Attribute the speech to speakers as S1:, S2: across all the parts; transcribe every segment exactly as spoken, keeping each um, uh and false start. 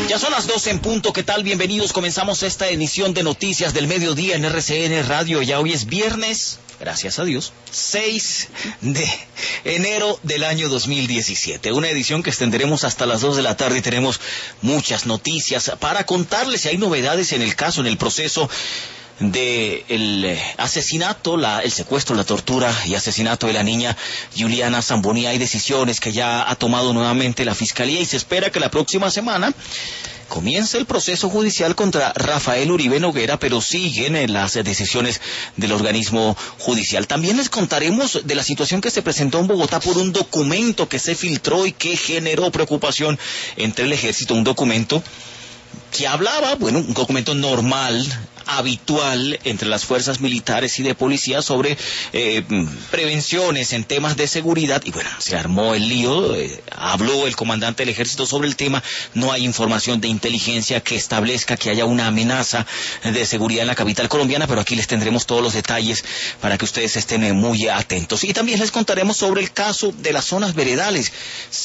S1: Ya son las doce en punto, ¿qué tal? Bienvenidos, comenzamos esta edición de Noticias del Mediodía en R C N Radio. Ya hoy es viernes, gracias a Dios, seis de enero del año dos mil diecisiete. Una edición que extenderemos hasta las dos de la tarde y tenemos muchas noticias para contarles. Si hay novedades en el caso, en el proceso de el asesinato, la, el secuestro, la tortura y asesinato de la niña Juliana Zamboni. Hay decisiones que ya ha tomado nuevamente la Fiscalía y se espera que la próxima semana comience el proceso judicial contra Rafael Uribe Noguera, pero siguen en las decisiones del organismo judicial. También les contaremos de la situación que se presentó en Bogotá por un documento que se filtró y que generó preocupación entre el ejército, un documento que hablaba, bueno, un documento normal, habitual entre las fuerzas militares y de policía sobre eh, prevenciones en temas de seguridad, y bueno, se armó el lío, eh, habló el comandante del ejército sobre el tema. No hay información de inteligencia que establezca que haya una amenaza de seguridad en la capital colombiana, pero aquí les tendremos todos los detalles para que ustedes estén muy atentos. Y también les contaremos sobre el caso de las zonas veredales.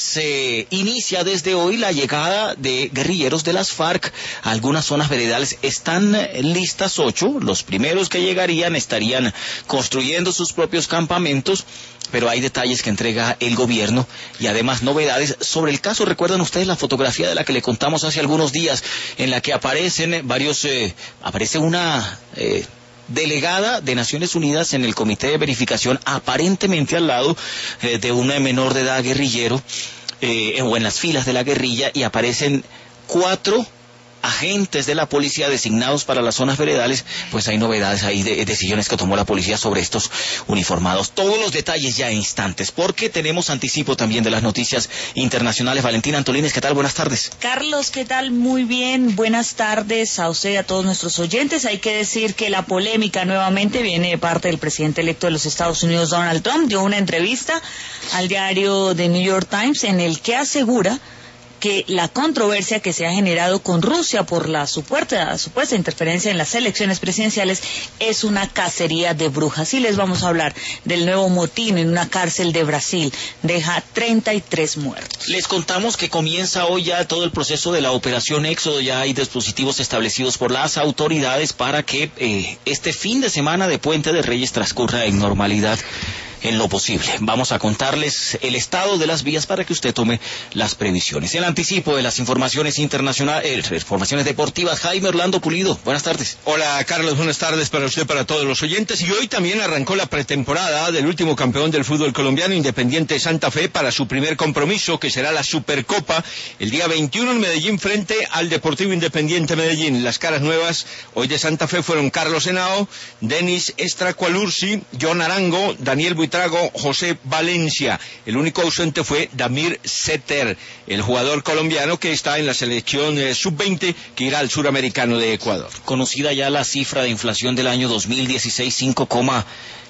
S1: Se inicia desde hoy la llegada de guerrilleros de las FARC a algunas zonas veredales. Están listas ocho, los primeros que llegarían estarían construyendo sus propios campamentos, pero hay detalles que entrega el gobierno y además novedades sobre el caso. ¿Recuerdan ustedes la fotografía de la que le contamos hace algunos días, en la que aparecen varios, eh, aparece una eh, delegada de Naciones Unidas en el comité de verificación, aparentemente al lado eh, de un menor de edad guerrillero, eh, o en las filas de la guerrilla, y aparecen cuatro agentes de la policía designados para las zonas veredales? Pues hay novedades ahí de, de decisiones que tomó la policía sobre estos uniformados. Todos los detalles ya en instantes, porque tenemos anticipo también de las noticias internacionales. Valentina Antolines, ¿qué tal? Buenas tardes.
S2: Carlos, ¿qué tal? Muy bien, buenas tardes a usted y a todos nuestros oyentes. Hay que decir que la polémica nuevamente viene de parte del presidente electo de los Estados Unidos, Donald Trump. Dio una entrevista al diario The New York Times en el que asegura que la controversia que se ha generado con Rusia por la supuesta, supuesta interferencia en las elecciones presidenciales es una cacería de brujas. Y les vamos a hablar del nuevo motín en una cárcel de Brasil. Deja treinta y tres muertos.
S1: Les contamos que comienza hoy ya todo el proceso de la Operación Éxodo. Ya hay dispositivos establecidos por las autoridades para que eh, este fin de semana de Puente de Reyes transcurra en normalidad en lo posible. Vamos a contarles el estado de las vías para que usted tome las previsiones. El anticipo de las informaciones internacionales, eh, informaciones deportivas, Jaime Orlando Pulido. Buenas tardes.
S3: Hola, Carlos, buenas tardes para usted, para todos los oyentes. Y hoy también arrancó la pretemporada del último campeón del fútbol colombiano, Independiente Santa Fe, para su primer compromiso, que será la Supercopa, el día veintiuno en Medellín, frente al Deportivo Independiente Medellín. Las caras nuevas hoy de Santa Fe fueron Carlos Henao, Denis Estracualursi, John Arango, Daniel Buitrago, José Valencia. El único ausente fue Damir Setter, el jugador colombiano que está en la selección eh, sub veinte que irá al suramericano de Ecuador.
S1: Conocida ya la cifra de inflación del año dos mil dieciséis, cinco coma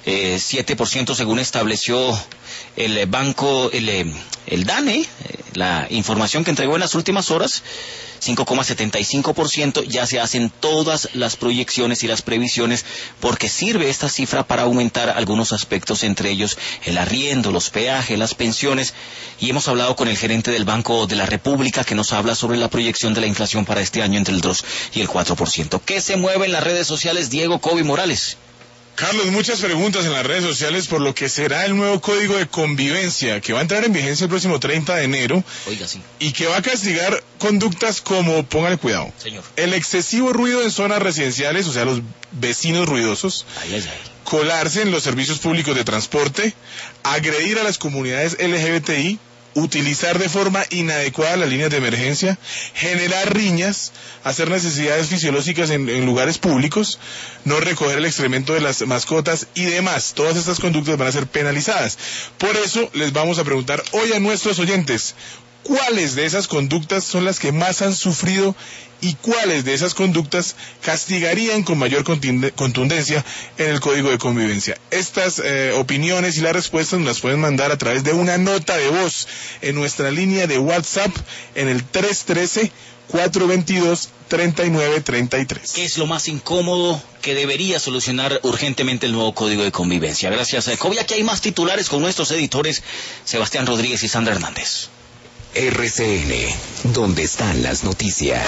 S1: siete por ciento según estableció el banco, el, el DANE, la información que entregó en las últimas horas. Cinco coma setenta y cinco por ciento. Ya se hacen todas las proyecciones y las previsiones, porque sirve esta cifra para aumentar algunos aspectos, entre ellos el arriendo, los peajes, las pensiones. Y hemos hablado con el gerente del Banco de la República, que nos habla sobre la proyección de la inflación para este año entre el dos y el cuatro por ciento. ¿Qué se mueve en las redes sociales, Diego Kobe Morales?
S4: Carlos, muchas preguntas en las redes sociales por lo que será el nuevo Código de Convivencia, que va a entrar en vigencia el próximo treinta de enero.
S1: Oiga, sí.
S4: Y que va a castigar conductas como, póngale cuidado,
S1: señor,
S4: el excesivo ruido en zonas residenciales, o sea, los vecinos ruidosos,
S1: ay, ay, ay.
S4: colarse en los servicios públicos de transporte, agredir a las comunidades L G B T I, utilizar de forma inadecuada las líneas de emergencia, generar riñas, hacer necesidades fisiológicas en, en lugares públicos, no recoger el excremento de las mascotas y demás. Todas estas conductas van a ser penalizadas. Por eso les vamos a preguntar hoy a nuestros oyentes, ¿cuáles de esas conductas son las que más han sufrido y cuáles de esas conductas castigarían con mayor contundencia en el Código de Convivencia? Estas eh, opiniones y las respuestas nos las pueden mandar a través de una nota de voz en nuestra línea de WhatsApp en el tres uno tres, cuatro dos dos, tres nueve tres tres.
S1: ¿Qué es lo más incómodo que debería solucionar urgentemente el nuevo Código de Convivencia? Gracias a Ecovia, que hay más titulares con nuestros editores Sebastián Rodríguez y Sandra Hernández.
S5: R C N, donde están las noticias.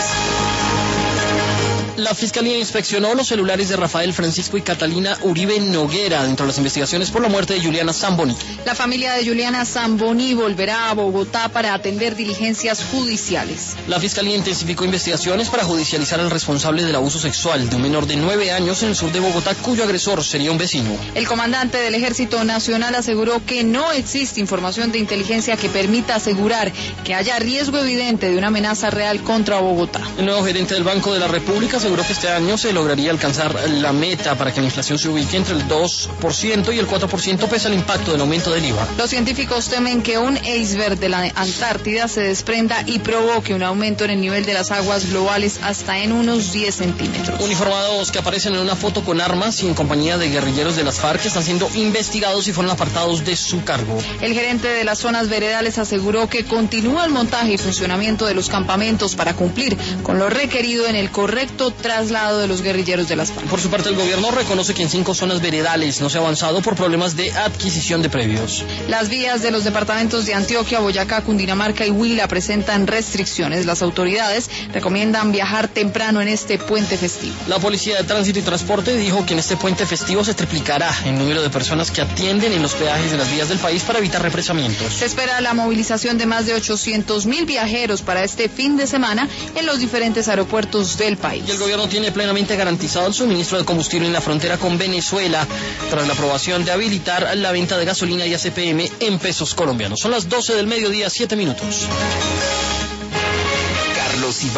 S6: La Fiscalía inspeccionó los celulares de Rafael Francisco y Catalina Uribe Noguera dentro de las investigaciones por la muerte de Juliana Zamboni.
S7: La familia de Juliana Zamboni volverá a Bogotá para atender diligencias judiciales.
S6: La Fiscalía intensificó investigaciones para judicializar al responsable del abuso sexual de un menor de nueve años en el sur de Bogotá, cuyo agresor sería un vecino.
S7: El comandante del Ejército Nacional aseguró que no existe información de inteligencia que permita asegurar que haya riesgo evidente de una amenaza real contra Bogotá.
S6: El nuevo gerente del Banco de la República aseguró que este año se lograría alcanzar la meta para que la inflación se ubique entre el dos por ciento y el cuatro por ciento pese al impacto del aumento del I V A.
S7: Los científicos temen que un iceberg de la Antártida se desprenda y provoque un aumento en el nivel de las aguas globales hasta en unos diez centímetros.
S6: Uniformados que aparecen en una foto con armas y en compañía de guerrilleros de las FARC están siendo investigados y fueron apartados de su cargo.
S7: El gerente de las zonas veredales aseguró que continúa el montaje y funcionamiento de los campamentos para cumplir con lo requerido en el correcto traslado de los guerrilleros de las FARC.
S6: Por su parte, el gobierno reconoce que en cinco zonas veredales no se ha avanzado por problemas de adquisición de predios.
S7: Las vías de los departamentos de Antioquia, Boyacá, Cundinamarca y Huila presentan restricciones. Las autoridades recomiendan viajar temprano en este puente festivo.
S6: La Policía de Tránsito y Transporte dijo que en este puente festivo se triplicará el número de personas que atienden en los peajes de las vías del país para evitar represamientos.
S7: Se espera la movilización de más de ochocientos mil viajeros para este fin de semana en los diferentes aeropuertos del país.
S6: Y el gobierno tiene plenamente garantizado el suministro de combustible en la frontera con Venezuela tras la aprobación de habilitar la venta de gasolina y A C P M en pesos colombianos. Son las doce del mediodía, siete minutos.
S5: Carlos Iván.